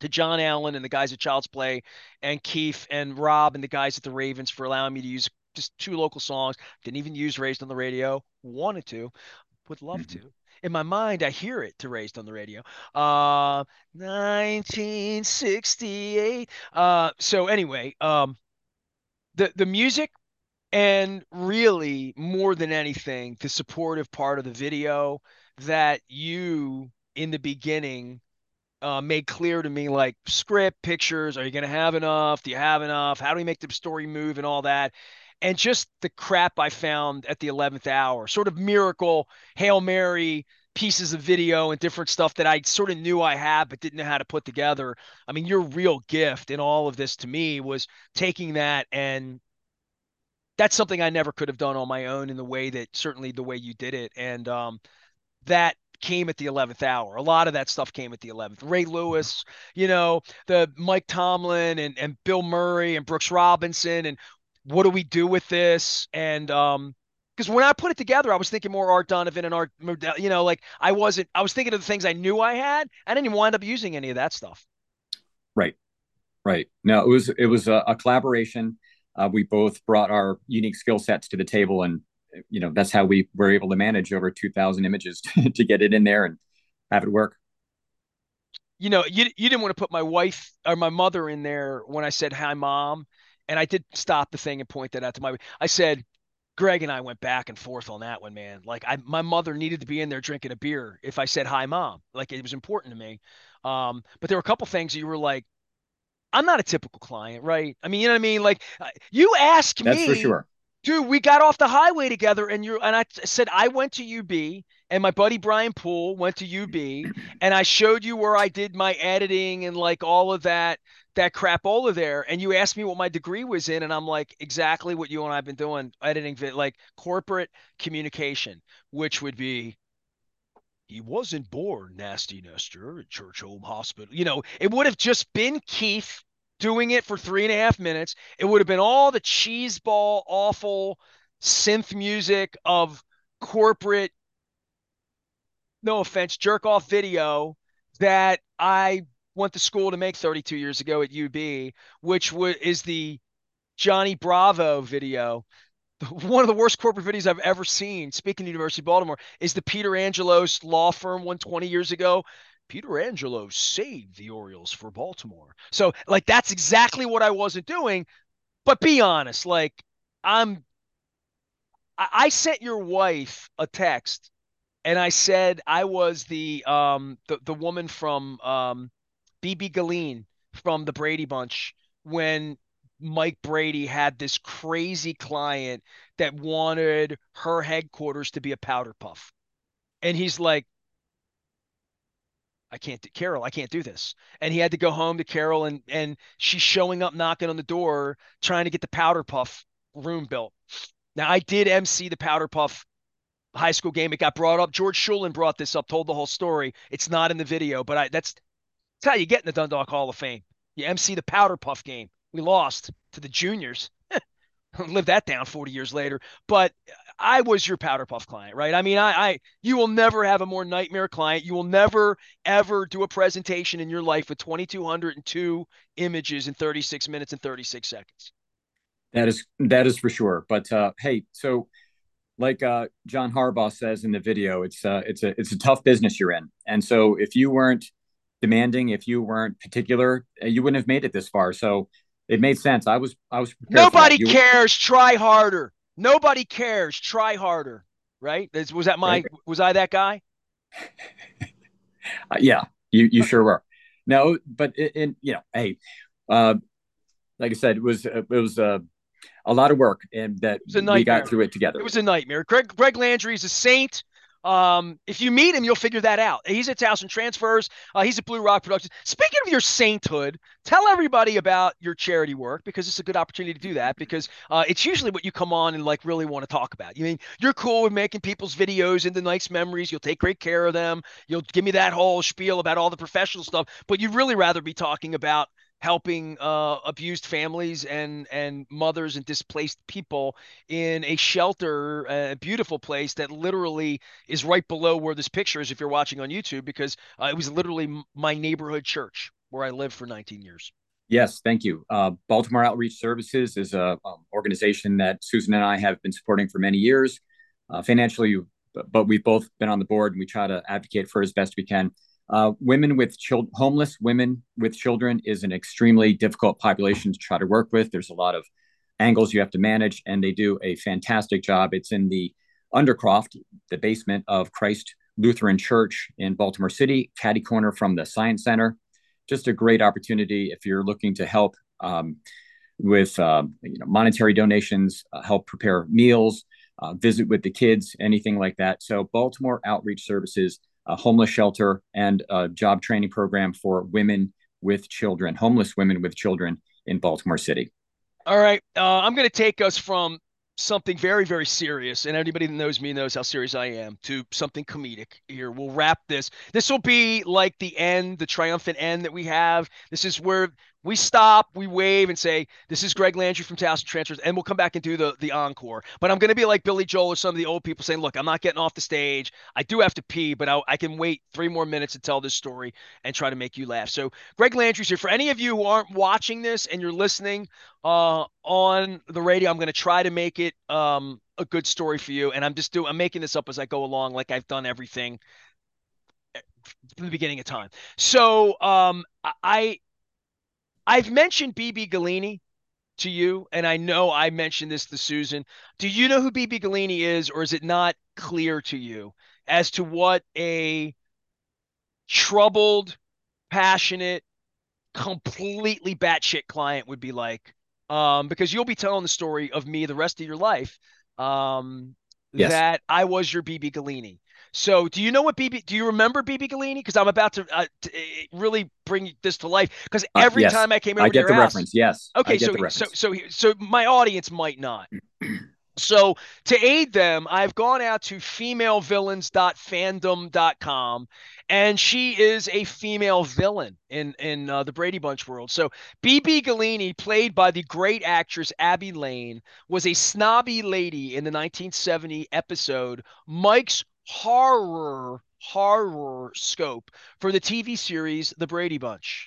to John Allen and the guys at Child's Play, and Keith and Rob and the guys at the Ravens for allowing me to use just two local songs. Didn't even use Raised on the Radio. Wanted to, would love Mhm. to. In my mind, I hear it to Raised on the Radio. Uh, nineteen sixty-eight. Uh, so anyway, um, the the music and really more than anything, the supportive part of the video that you in the beginning uh, made clear to me, like script, pictures, are you going to have enough? Do you have enough? How do we make the story move and all that? And just the crap I found at the eleventh hour, sort of miracle, Hail Mary pieces of video and different stuff that I sort of knew I had but didn't know how to put together. I mean, your real gift in all of this to me was taking that, and that's something I never could have done on my own in the way that certainly the way you did it. And um, that came at the eleventh hour. A lot of that stuff came at the eleventh. Ray Lewis, you know, the Mike Tomlin and, and Bill Murray and Brooks Robinson. And what do we do with this? And, um, because when I put it together, I was thinking more Art Donovan and Art, you know, like I wasn't, I was thinking of the things I knew I had. I didn't even wind up using any of that stuff. Right, right. No, it was it was a, a collaboration. Uh, we both brought our unique skill sets to the table, and you know that's how we were able to manage over two thousand images to get it in there and have it work. You know, you you didn't want to put my wife or my mother in there when I said hi, mom, and I did stop the thing and point that out to my. I said, Greg and I went back and forth on that one, man. Like I, my mother needed to be in there drinking a beer if I said hi, mom. Like it was important to me. Um, but there were a couple things that you were like, I'm not a typical client, right? I mean, you know what I mean? Like uh, you ask That's for me, sure. dude, we got off the highway together and you and I said I went to U B and my buddy Brian Poole went to U B and I showed you where I did my editing and like all of that that crapola there, and you asked me what my degree was in, and I'm like exactly what you and I've been doing, editing like corporate communication, which would be he wasn't born nasty Nestor at Church Home Hospital. You know, it would have just been Keith doing it for three and a half minutes. It would have been all the cheeseball, awful synth music of corporate, no offense, jerk off video that I went to school to make thirty-two years ago at U B, which w- is the Johnny Bravo video. One of the worst corporate videos I've ever seen, speaking of University of Baltimore, is the Peter Angelos law firm one twenty years ago. Peter Angelos saved the Orioles for Baltimore. So, like, that's exactly what I wasn't doing. But be honest, like, I'm, I, I sent your wife a text and I said I was the, um, the, the woman from, um, B B Galeen from the Brady Bunch when Mike Brady had this crazy client that wanted her headquarters to be a powder puff. And he's like, I can't do Carol, I can't do this. And he had to go home to Carol and and she's showing up knocking on the door trying to get the powder puff room built. Now I did M C the powder puff high school game. It got brought up. George Shulin brought this up, told the whole story. It's not in the video, but I that's that's how you get in the Dundalk Hall of Fame. You M C the Powder Puff game. We lost to the juniors. Live that down forty years later. But I was your Powder Puff client, right? I mean, I, I, you will never have a more nightmare client. You will never, ever do a presentation in your life with two thousand two hundred two images in thirty-six minutes and thirty-six seconds. That is that is for sure. But uh, hey, so like uh, John Harbaugh says in the video, it's uh, it's a it's a tough business you're in, and so if you weren't demanding, if you weren't particular, uh, you wouldn't have made it this far. So it made sense. I was I was prepared for that. Nobody You cares. Try harder. Nobody cares. Try harder. Right? Was that right? my, was I that guy? Uh, yeah, you you sure were. No, but in, in you know, hey, uh, like I said, it was it was uh, a lot of work, and that It was a we got nightmare. through it It together. was a nightmare. Greg Greg Landry is a saint. Um, if you meet him, you'll figure that out. He's at Towson Transfers. Uh, he's at Blue Rock Productions. Speaking of your sainthood, tell everybody about your charity work because it's a good opportunity to do that because uh, it's usually what you come on and like really want to talk about. You mean you're cool with making people's videos into nice memories. You'll take great care of them. You'll give me that whole spiel about all the professional stuff, but you'd really rather be talking about helping uh, abused families and and mothers and displaced people in a shelter, a beautiful place that literally is right below where this picture is if you're watching on YouTube, because uh, it was literally my neighborhood church. where I lived for nineteen years. Yes, thank you. Uh, Baltimore Outreach Services is a um, organization that Susan and I have been supporting for many years, uh, financially, but we've both been on the board and we try to advocate for as best we can. Uh, women with children, homeless women with children is an extremely difficult population to try to work with. There's a lot of angles you have to manage, and they do a fantastic job. It's in the Undercroft, the basement of Christ Lutheran Church in Baltimore City, catty corner from the Science Center. Just a great opportunity if you're looking to help um, with uh, you know, monetary donations, uh, help prepare meals, uh, visit with the kids, anything like that. So Baltimore Outreach Services, a homeless shelter, and a job training program for women with children, homeless women with children in Baltimore City. All right. Uh, I'm going to take us from something very, very serious, and anybody that knows me knows how serious I am, to something comedic here. We'll wrap this. This will be like the end, the triumphant end that we have. This is where we stop, we wave, and say, this is Greg Landry from Towson Transfers, and we'll come back and do the, the encore. But I'm going to be like Billy Joel or some of the old people saying, look, I'm not getting off the stage. I do have to pee, but I, I can wait three more minutes to tell this story and try to make you laugh. So Greg Landry's here. For any of you who aren't watching this and you're listening uh, on the radio, I'm going to try to make it um, a good story for you. And I'm just doing, I'm making this up as I go along, like I've done everything from the beginning of time. So um, I, I've mentioned B B Galini to you, and I know I mentioned this to Susan. Do you know who B B Galini is, or is it not clear to you as to what a troubled, passionate, completely batshit client would be like? Um, because you'll be telling the story of me the rest of your life. Um, Yes. that I was your B B Galini. So, do you know what B B? Do you remember B B Galini? Because I'm about to, uh, to uh, really bring this to life. Because Uh, every yes. time I came I over to get your the house, reference. Yes. I okay, get so the so reference. so so my audience might not. So to aid them, I've gone out to female villains dot fandom dot com, and she is a female villain in in uh, the Brady Bunch world. So B B Galini, played by the great actress Abby Lane, was a snobby lady in the nineteen seventy episode Mike's Horror Horror Scope for the T V series The Brady Bunch.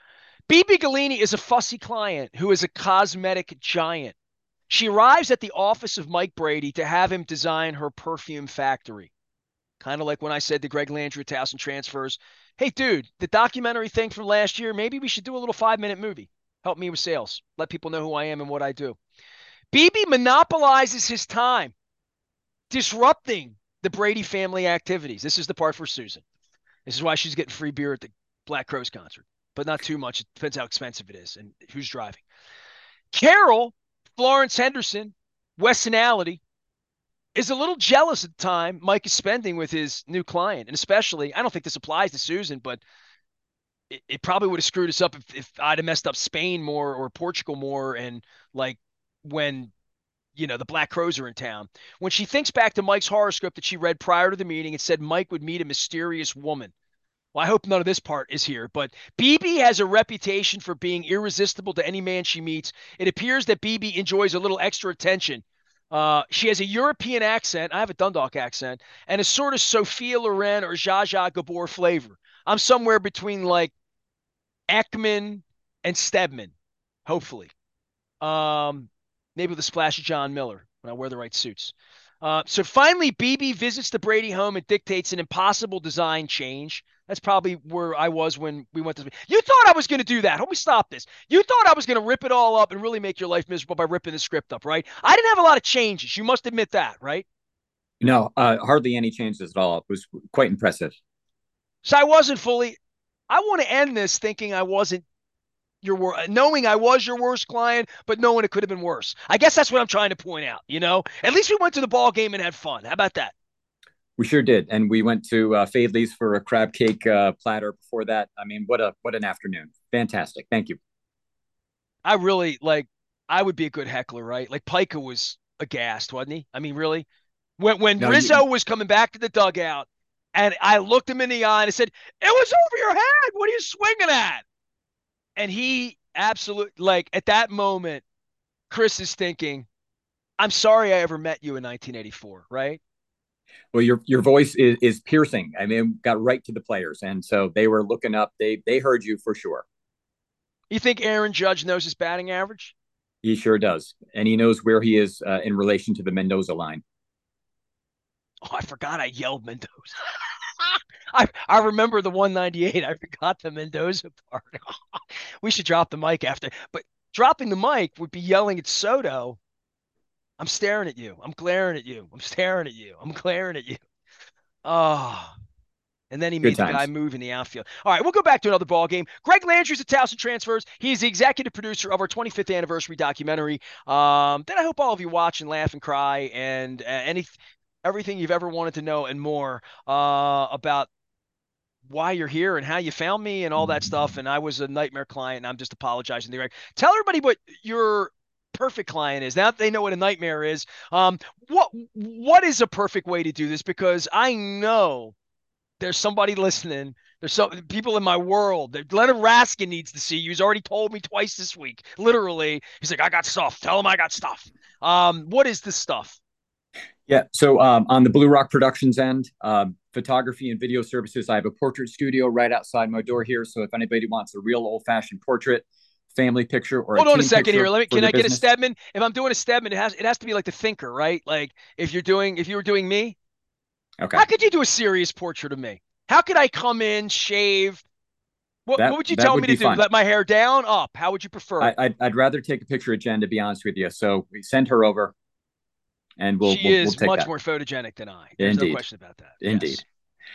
B B Galini is a fussy client who is a cosmetic giant. She arrives at the office of Mike Brady to have him design her perfume factory. Kind of like when I said to Greg Landry at Towson Transfers, hey, dude, the documentary thing from last year, maybe we should do a little five minute movie. Help me with sales. Let people know who I am and what I do. B B monopolizes his time, disrupting the Brady family activities. This is the part for Susan. This is why she's getting free beer at the Black Crowes concert, but not too much. It depends how expensive it is and who's driving. Carol, Florence Henderson, Westonality, is a little jealous at the time Mike is spending with his new client. And especially, I don't think this applies to Susan, but it, it probably would have screwed us up if, if I'd have messed up Spain more or Portugal more. And like when, you know, the Black Crowes are in town. When she thinks back to Mike's horoscope that she read prior to the meeting, it said Mike would meet a mysterious woman. Well, I hope none of this part is here, but B B has a reputation for being irresistible to any man she meets. It appears that B B enjoys a little extra attention. Uh, she has a European accent. I have a Dundalk accent, and a sort of Sophia Loren or Zsa Zsa Gabor flavor. I'm somewhere between like Ekman and Stedman, hopefully. Um, maybe with a splash of John Miller when I wear the right suits. Uh, so finally, B B visits the Brady home and dictates an impossible design change. That's probably where I was when we went to. You thought I was going to do that. Let me stop this. You thought I was going to rip it all up and really make your life miserable by ripping the script up, right? I didn't have a lot of changes. You must admit that, right? No, uh, hardly any changes at all. It was quite impressive. So I wasn't fully. I want to end this thinking I wasn't your worst, knowing I was your worst client, but knowing it could have been worse. I guess that's what I'm trying to point out. You know, at least we went to the ball game and had fun. How about that? We sure did, and we went to uh, Fadley's for a crab cake uh, platter before that. I mean, what a what an afternoon! Fantastic. Thank you. I really like. I would be a good heckler, right? Like Pica was aghast, wasn't he? I mean, really, when when No, Rizzo you, was coming back to the dugout, and I looked him in the eye and I said, "It was over your head. What are you swinging at?" And he absolutely, like, at that moment, Chris is thinking, I'm sorry I ever met you in nineteen eighty-four, right? well, your your voice is, is piercing. I mean, got right to the players, and so they were looking up. They they heard you for sure. You think Aaron Judge knows his batting average? He sure does, and he knows where he is uh, in relation to the Mendoza line. Oh, I forgot I yelled Mendoza. I I remember the one ninety-eight. I forgot the Mendoza part. We should drop the mic after. But dropping the mic would be yelling at Soto. I'm staring at you. I'm glaring at you. I'm staring at you. I'm glaring at you. Oh. And then he Good made the guy times. move in the outfield. All right, we'll go back to another ball game. Greg Landry's at Towson Transfers. He's the executive producer of our twenty-fifth anniversary documentary. Um, that I hope all of you watch and laugh and cry and uh, any everything you've ever wanted to know and more uh, about why you're here and how you found me and all that stuff. And I was a nightmare client, and I'm just apologizing to Greg. Tell everybody what your perfect client is. Now that they know what a nightmare is, um, what what is a perfect way to do this? Because I know there's somebody listening. There's some people in my world. Leonard Raskin needs to see you. He's already told me twice this week. Literally, he's like, "I got stuff. Tell him I got stuff." Um, what is this stuff? Yeah. So um, on the Blue Rock Productions end, um, photography and video services, I have a portrait studio right outside my door here. So if anybody wants a real old fashioned portrait, family picture, or a Hold on a team second here. picture Let me. for Can their I get a business, Stedman? If I'm doing a Stedman, it has it has to be like the thinker, right? Like if you're doing if you were doing me, okay, how could you do a serious portrait of me? How could I come in, shave? What that What would you that tell would me to be do? fun. Let my hair down, up? How would you prefer I, it? I'd, I'd rather take a picture of Jen, to be honest with you. So we send her over, and we'll She we'll we'll is take much that. more photogenic than I. There's no Indeed, question about that. indeed. Yes.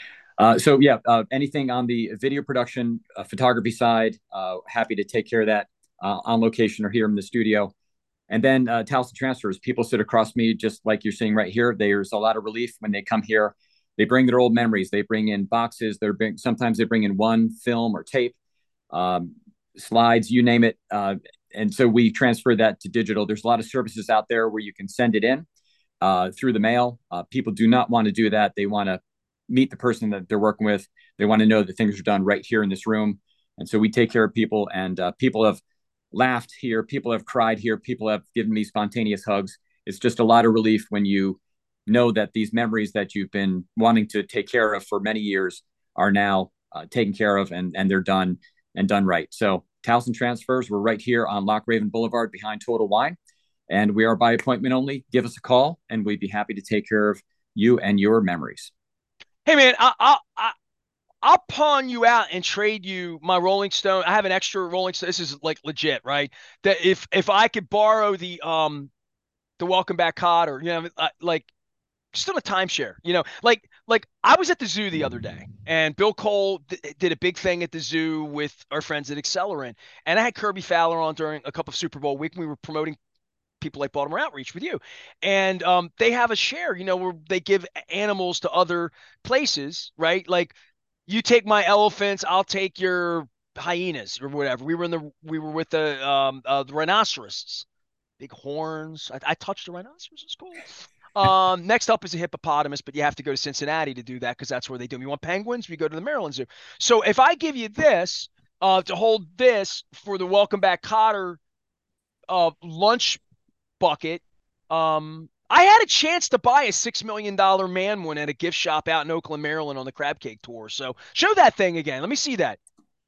Uh, so yeah, uh, anything on the video production, uh, photography side, uh, happy to take care of that uh, on location or here in the studio. And then uh, Towson Transfers, people sit across me just like you're seeing right here. There's a lot of relief when they come here. They bring their old memories. They bring in boxes. They're bring, sometimes they bring in one film or tape, um, slides, you name it. Uh, and so we transfer that to digital. There's a lot of services out there where you can send it in uh, through the mail. Uh, people do not want to do that. They want to meet the person that they're working with. They want to know that things are done right here in this room. And so we take care of people, and uh, people have laughed here. People have cried here. People have given me spontaneous hugs. It's just a lot of relief when you know that these memories that you've been wanting to take care of for many years are now uh, taken care of, and, and they're done and done right. So Towson Transfers, we're right here on Loch Raven Boulevard behind Total Wine, and we are by appointment only. Give us a call, and we'd be happy to take care of you and your memories. Hey man, I, I, I I'll pawn you out and trade you my Rolling Stone. I have an extra Rolling Stone. This is like legit, right? That if if I could borrow the um the Welcome Back Cod, or you know uh, like still a timeshare, you know, like like I was at the zoo the other day, and Bill Cole d- did a big thing at the zoo with our friends at Accelerant, and I had Kirby Fowler on during a couple of Super Bowl week. We were promoting people like Baltimore Outreach with you, and um, they have a share, you know, where they give animals to other places, right? Like you take my elephants, I'll take your hyenas or whatever. We were in the we were with the um uh, the rhinoceroses, big horns. I, I touched a rhinoceros. It's cool. Um, next up is a hippopotamus, but you have to go to Cincinnati to do that because that's where they do them. You want penguins? We go to the Maryland Zoo. So if I give you this uh, to hold this for the Welcome Back Cotter uh, lunch bucket, um, I had a chance to buy a six million dollar man one at a gift shop out in Oakland, Maryland on the crab cake tour. So show that thing again. Let me see that.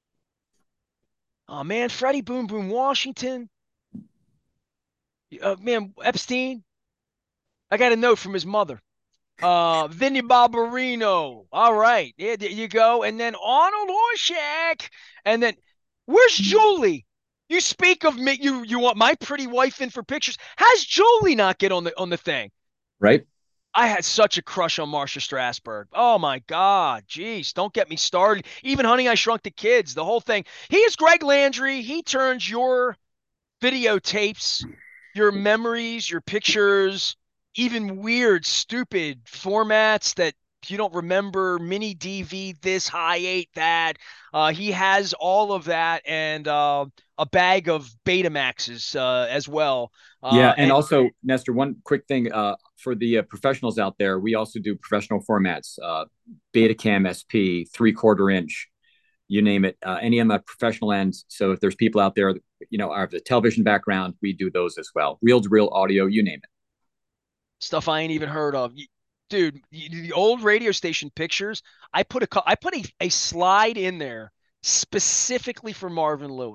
Oh man, Freddie Boom Boom Washington. Uh, man, Epstein. I got a note from his mother. Uh, Vinny Barbarino. All right. Yeah, there you go. And then Arnold Horshack. And then where's Julie? You speak of me. You you want my pretty wife in for pictures. How's Julie not get on the on the thing? Right? I had such a crush on Marsha Strasberg. Oh my God. Jeez, don't get me started. Even Honey, I Shrunk the Kids, the whole thing. He is Greg Landry. He turns your videotapes, your memories, your pictures, even weird, stupid formats that you don't remember, mini D V, this, high eight, that. Uh, he has all of that and uh, a bag of Betamaxes uh, as well. Yeah, Uh, and and also, Nestor, one quick thing uh, for the uh, professionals out there, we also do professional formats, uh, Betacam S P, three quarter inch, you name it, uh, any on the professional end. So if there's people out there, you know, are the television background, we do those as well. Reel to reel audio, you name it. stuff I ain't even heard of. Dude, the old radio station pictures, I put a I put a, a slide in there specifically for Marvin Lewis.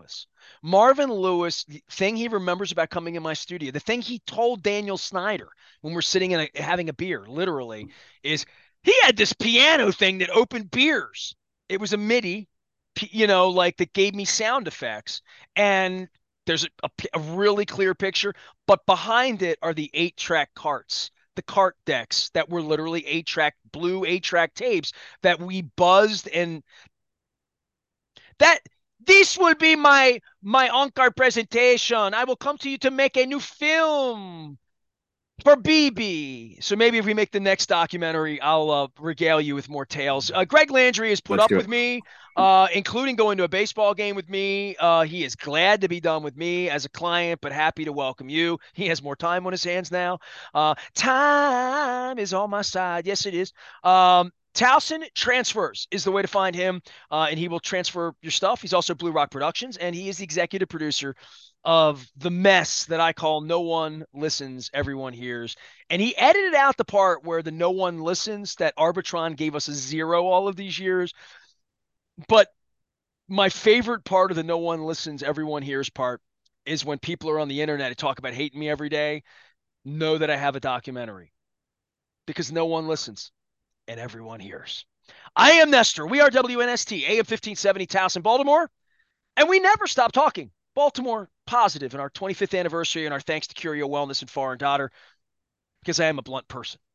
Marvin Lewis, the thing he remembers about coming in my studio, the thing he told Daniel Snyder when we're sitting in a, having a beer, literally, is he had this piano thing that opened beers. It was a MIDI, you know, like that gave me sound effects. And there's a, a, a really clear picture, but behind it are the eight track carts, the cart decks that were literally eight track, blue eight track tapes that we buzzed and that this will be my my encore presentation. I will come to you to make a new film for B B. So maybe if we make the next documentary, I'll uh, regale you with more tales. Uh, Greg Landry has put Let's up do with it. me, uh, including going to a baseball game with me. Uh, he is glad to be done with me as a client, but happy to welcome you. He has more time on his hands now. Uh, time is on my side. Yes, it is. Um, Towson Transfers is the way to find him, uh, and he will transfer your stuff. He's also Blue Rock Productions, and he is the executive producer of the mess that I call No One Listens, Everyone Hears. And he edited out the part where the No One Listens that Arbitron gave us a zero all of these years. But my favorite part of the No One Listens, Everyone Hears part is when people are on the internet and talk about hating me every day, know that I have a documentary because no one listens and everyone hears. I am Nestor. We are W N S T, A M fifteen seventy, Towson, Baltimore. And we never stop talking. Baltimore positive in our twenty-fifth anniversary and our thanks to Curio Wellness and Foreign Daughter because I am a blunt person.